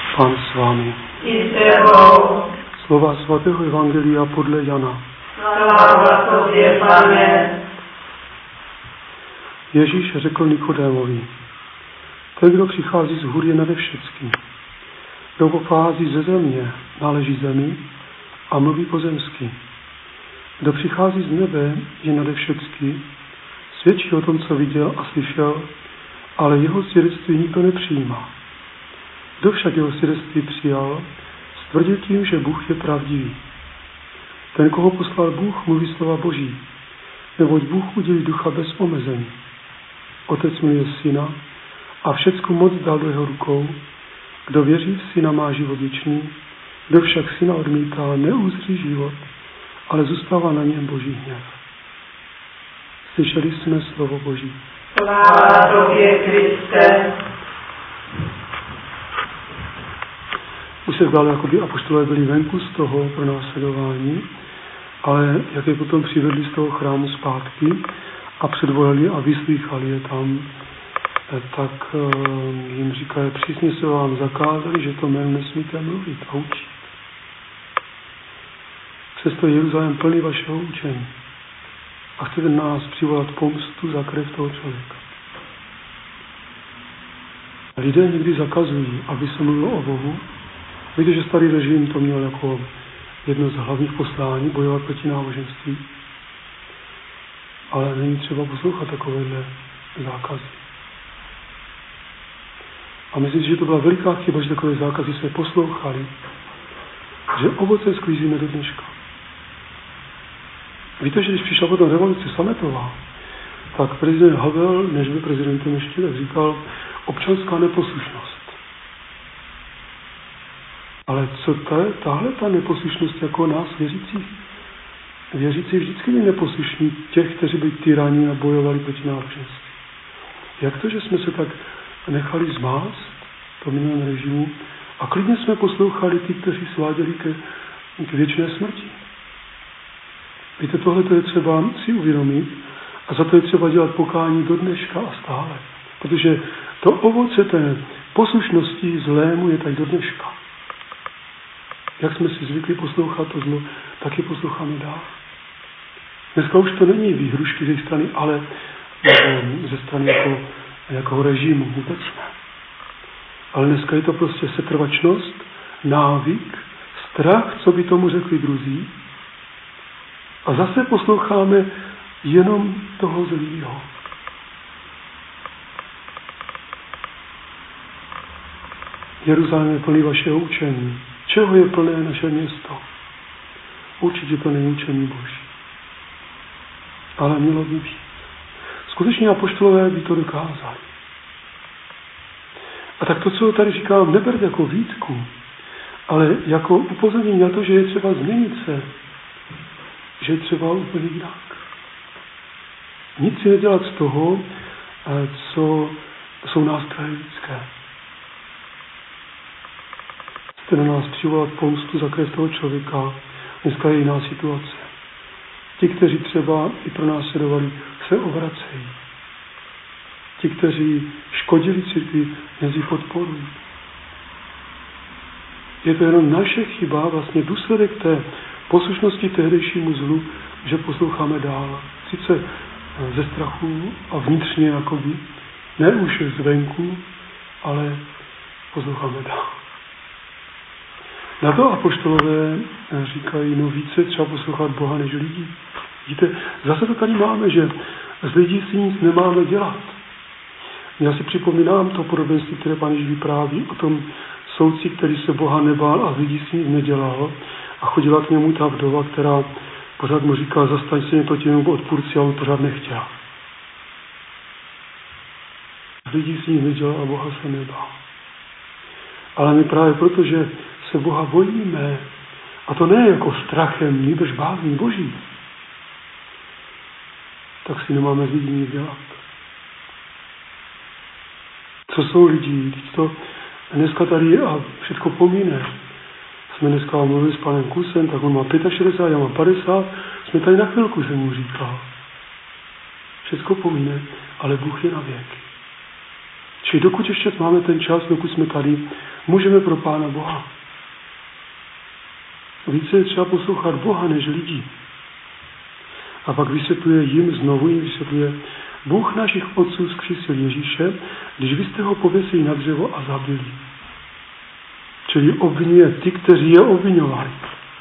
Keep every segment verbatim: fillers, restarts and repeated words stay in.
Pán s vámi. I s tebou. Slova svatého Evangelia podle Jana. Sláva tobě, Pane. Ježíš řekl Nikodémovi: ten, kdo přichází z hůr, je nade všecky. Kdo pochází ze země, náleží zemi a mluví pozemsky. Kdo přichází z nebe, je nade všecky, svědčí o tom, co viděl a slyšel, ale jeho svědectví nikdo nepřijímá. Kdo však jeho svědectví přijal, stvrdil tím, že Bůh je pravdivý. Ten, koho poslal Bůh, mluví slova Boží, neboť Bůh udělí ducha bez omezení. Otec miluje syna a všecko moc dal do jeho rukou. Kdo věří v syna, má život věčný, kdo však syna odmítá, neuzří život, ale zůstává na něm Boží hněv. Slyšeli jsme slovo Boží. Sláva tobě, Kriste. Už se zdálo, jako by apoštolové byli venku z toho pronásledování, ale jak je potom přivedli z toho chrámu zpátky a předvolali a vyslýchali je tam, tak jim říkají, přísně se vám zakázali, že to jméno nesmíte mluvit a učit. Přesto je Jeruzalém plný vašeho učení a chcete nás přivolat pomstu za krev toho člověka. Lidé někdy zakazují, aby se mluvilo o Bohu. Víte, že starý režim to měl jako jedno z hlavních poslání, bojovat proti náboženství. Ale není třeba poslouchat takovéhle zákazy. A myslím si, že to byla veliká chyba, že takové zákazy se poslouchali, že ovoce sklízíme do dneška. Víte, že když přišla potom revoluce sametová, tak prezident Havel, než byl prezidentem ještě, tak říkal občanská neposlušnost. Ale co to je tahle ta neposlušnost jako nás věřících? Věřící vždycky byli neposlušní těch, kteří byli tyraní a bojovali proti náboženství. Jak to, že jsme se tak nechali zmást po minulém režimu a klidně jsme poslouchali ty, kteří sváděli ke, k věčné smrti. Víte, tohle to je třeba si uvědomit a za to je třeba dělat pokání do dneška a stále. Protože to ovoce té poslušnosti zlému je tak do dneška. Jak jsme si zvykli poslouchat to zlo, tak je posloucháme dál. Dneska už to není výhrušky ze strany, ale ze strany jako, jako režimu vůbec ne. Ale dneska je to prostě setrvačnost, návyk, strach, co by tomu řekli druzí. A zase posloucháme jenom toho zlýho. Jeruzalém je plný vašeho učení. Čeho je plné naše město? Určitě to není učení Boží. Ale mělo by být. Skutečně apoštolové by to dokázali. A tak to, co tady říkám, neberte jako výtku, ale jako upozornění na to, že je třeba změnit se, že je třeba úplně jinak. Nic si nedělat z toho, co jsou nástroje lidské. Chce na nás přivolat pomstu za krev toho člověka. Dneska je jiná situace. Ti, kteří třeba i pro nás sledovali, se obracejí. Ti, kteří škodili církvi, dnes ji podporují. Je to jenom naše chyba, vlastně důsledek té poslušnosti tehdejšímu zlu, že posloucháme dál. Sice ze strachu a vnitřně jakoby, ne už zvenku, ale posloucháme dál. Na to apoštolové říkají, no více třeba poslouchat Boha než lidí. Víte, zase to tady máme, že z lidí si nic nemáme dělat. Já si připomínám to podobenství, které Pán Ježíš vypráví o tom soudci, který se Boha nebál a z lidí si nic nedělal. A chodila k němu ta vdova, která pořád mu říkala, zastaň se mě proti němu odpůrci, a on pořád nechtěl. Z lidí si nic nedělal a Boha se nebál. Ale my právě proto, že se Boha bojíme, a to ne jako strachem, nýbrž bázní Boží, tak si nemáme z lidí nic dělat. Co jsou lidi? Teď to dneska tady je a všechno pomíne. Jsme dneska mluvili s panem Kusem, tak on má šedesát pět, já mám padesát, jsme tady na chvilku, jsem mu říkal. Všechno pomíne, ale Bůh je na věky. Čili dokud ještě máme ten čas, dokud jsme tady, můžeme pro Pána Boha. Více je třeba poslouchat Boha než lidí. A pak vysvětluje jim, znovu jim vysvětluje, Bůh našich otců zkřísil Ježíše, když vy jste ho pověsili na dřevo a zabili. Čili obvinuje ty, kteří je obviňovali.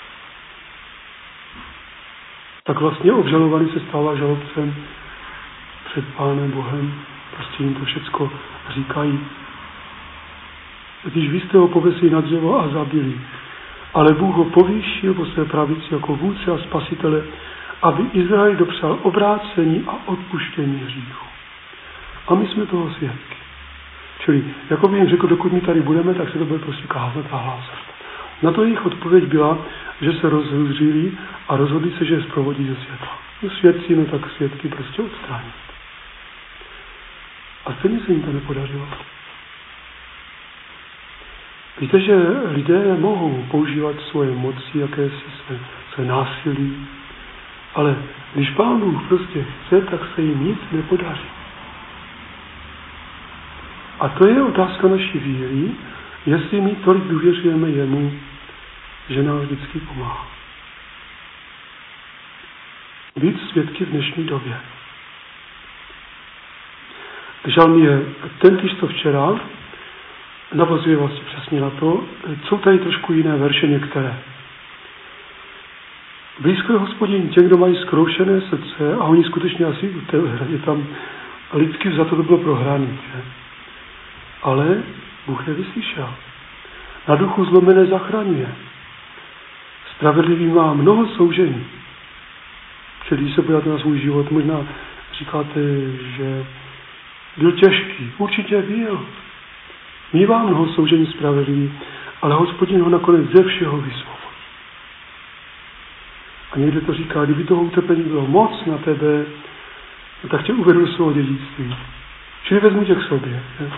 Tak vlastně obžalovaný se stává žalobcem před Pánem Bohem. Prostě jim to všecko říkají. Když vy jste ho pověsili na dřevo a zabili, ale Bůh ho povýšil po své pravici jako vůdce a spasitele, aby Izrael dopřál obrácení a odpuštění hříchu. A my jsme toho svědky. Čili, jako by jim řekl, dokud my tady budeme, tak se to bude prostě kázat a hlásat. Na to jejich odpověď byla, že se rozhůřili a rozhodli se, že je zprovodí ze světa. No svědci, no tak svědky prostě odstranit. A stejně se jim to nepodařilo. Víte, že lidé mohou používat svoje moci, jakési své, své násilí, ale když Pán Bůh prostě chce, tak se jim nic nepodaří. A to je otázka naší víry, jestli my tolik důvěřujeme jemu, že nám vždycky pomáhá. Být svědky v dnešní době. Žalm je tentýž to včera, navazuje vlastně přesně na to, jsou tady trošku jiné verše některé. Blízko je Hospodin těm, kdo mají zkroušené srdce, a oni skutečně asi je tam lidsky za to to bylo prohraný. Že? Ale Bůh je vyslyšel. Na duchu zlomené zachraňuje. Spravedlivý má mnoho soužení. Čili když se podíváte na svůj život, možná říkáte, že byl těžký. Určitě byl. Mívá mnoho soužení spravedlivý, ale Hospodin ho nakonec ze všeho vysvobodí. A někde to říká, kdyby toho utrpení bylo moc na tebe, tak tě uvedu do svého dědictví. Čili vezmu tě k sobě. Ne?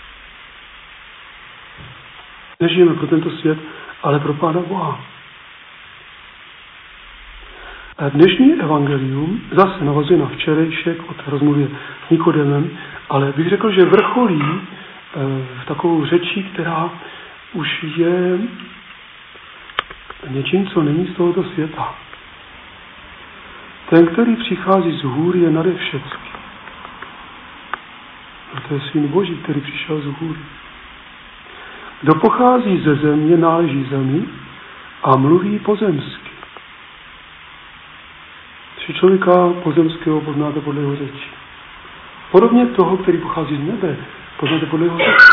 Nežijeme pro tento svět, ale pro Pána Boha. A dnešní evangelium zase navazuje na včerejšek od rozmluvě s Nikodemem, ale bych řekl, že vrcholí v takovou řečí, která už je něčím, co není z tohoto světa. Ten, který přichází z hůry, je nade všecky. A to je Syn Boží, který přišel z hůry. Kdo pochází ze země, náleží zemi a mluví pozemsky. Tři člověka pozemského poznáte podle jeho řeči. Podobně toho, který pochází z nebe, poznáte podle jeho řeči.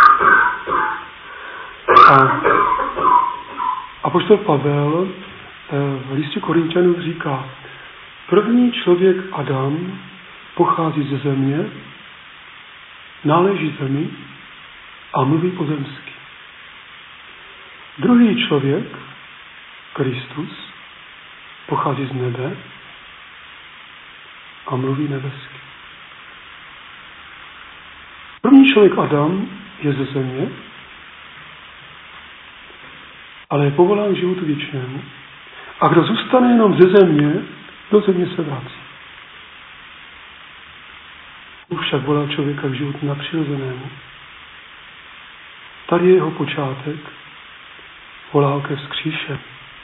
A apoštol Pavel v listu Korinťanům říká, první člověk Adam pochází ze země, náleží zemi a mluví pozemsky. Druhý člověk, Kristus, pochází z nebe a mluví nebesky. První člověk Adam je ze země, ale je povolán k životu věčnému. A kdo zůstane jenom ze země, do země se vrací. Bůh však volá člověka k životu nadpřirozenému. Tady je jeho počátek, volá ho ke vzkříše.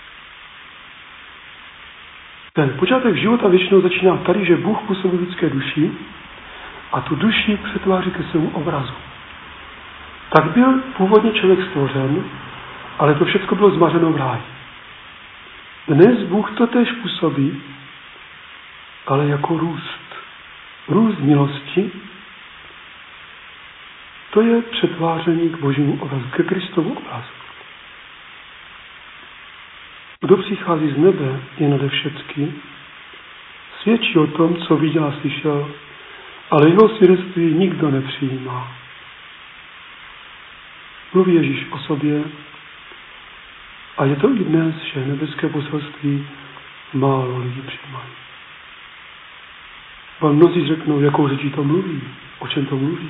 Ten počátek života věčného začíná tady, že Bůh působí v lidské duši a tu duši přetváří ke svému obrazu. Tak byl původně člověk stvořen, ale to všechno bylo zmařeno v ráji. Dnes Bůh to též působí, ale jako růst. Růst milosti, to je přetváření k Božímu obrazu, ke Kristovu obrazu. Kdo přichází z nebe, je nade všecky, svědčí o tom, co viděl a slyšel, ale jeho svědectví nikdo nepřijímá. Mluví Ježíš o sobě a je to i dnes, že nebeské poselství málo lidí přijímají. Vám mnozí řeknou, jakou řečí to mluví, o čem to mluví.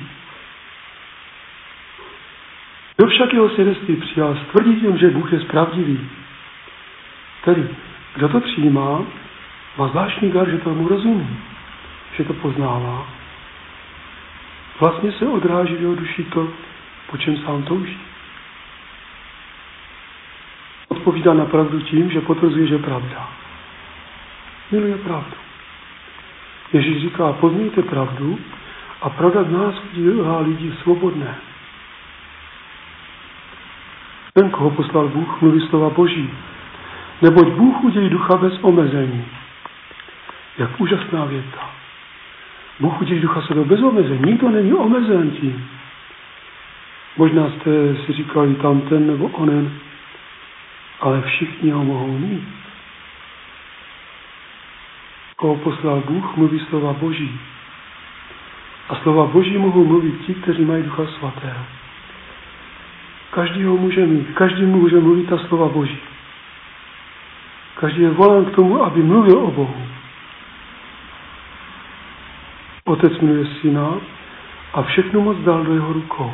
Kdo však jeho svědectví přijal, stvrdí tím, že Bůh je pravdivý. Tedy, kdo to přijímá, má zvláštní dar, že tomu rozumí, že to poznává. Vlastně se odráží v jeho duši to, po čem sám touží. odpovídá na pravdu tím, že potvrzuje, že je pravda. Miluje pravdu. Ježíš říká, poznejte pravdu a pravda z nás udělá lidi svobodné. Ten, koho poslal Bůh, mluví slova Boží. Neboť Bůh udělí ducha bez omezení. Jak úžasná věta. Bůh udělí ducha sebe bez omezení. Nikdo není omezen tím. Možná jste si říkali tam ten nebo onen, ale všichni ho mohou mít. Koho poslal Bůh, mluví slova Boží. A slova Boží mohou mluvit ti, kteří mají Ducha Svatého. Každý ho může mít, každý může mluvit ta slova Boží. Každý je volán k tomu, aby mluvil o Bohu. Otec miluje syna a všechno moc dal do jeho rukou.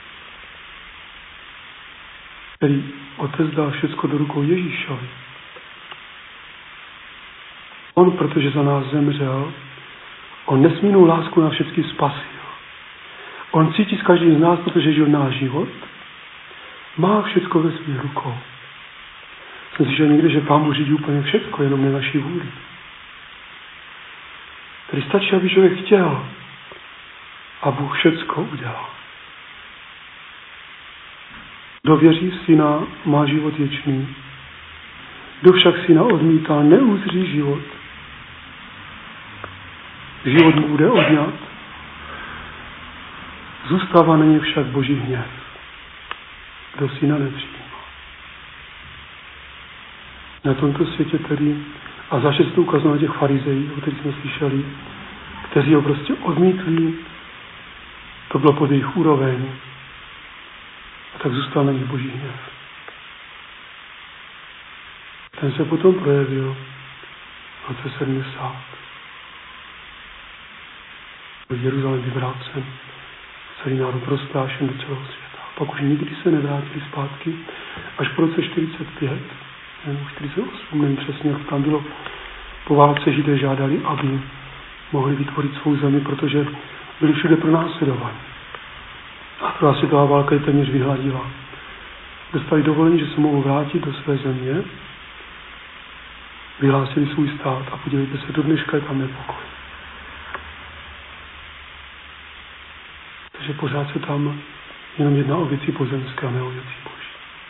Který otec dal všecko do rukou Ježíšovi. On, protože za nás zemřel, on nesmírnou lásku na všechny spasil. On cítí s každým z nás, protože žil náš život, má všecko ve svých rukou. Jsem slyšel někde, že Pán Bůh řídí úplně všecko, jenom ne naší vůli. Tedy stačí, aby člověk chtěl a Bůh všecko udělá. Kdo věří v syna, má život věčný. Kdo však syna odmítá, neuzří život. Život mu bude odňat. Zůstává na ně však Boží hněv. Kdo syna nepřijímá. Na tomto světě tedy, a zase to ukazuje na těch farizejích, o kterých jsme slyšeli, kteří ho prostě odmítli, to bylo pod jejich úroveň, a tak zůstal na nich Boží hněv. Ten se potom projevil v roce sedmdesát. Byl Jeruzalém vyvrácen, celý národ rozprášen do celého světa. Pak už nikdy se nevrátili zpátky, až po roce čtyřicet pět, nebo čtyřicet osm, nevím přesně, jak tam bylo. Po válce Židé žádali, aby mohli vytvořit svou zemi, protože byli všude pronásledovaní. A druhá světová válka je téměř vyhladila. Dostali dovolení, že se mohou vrátit do své země, vyhlásili svůj stát a podívejte se, do dneška je tam nepokoj. Takže pořád se tam jenom jedná o věci pozemské a ne o věci Boží.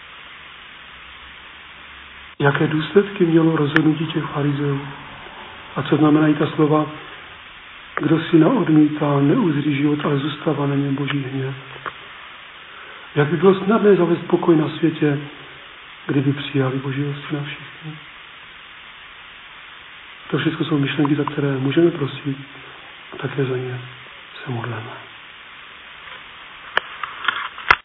Jaké důsledky mělo rozhodnutí těch farizeů? A co znamenají ta slova, kdo syna odmítá, neuzří život, ale zůstává na něm Boží hněv? Jak by bylo snadné zavést pokoj na světě, kdyby přijali Božího syna všichni? To všechno jsou myšlenky, za které můžeme prosit a také za ně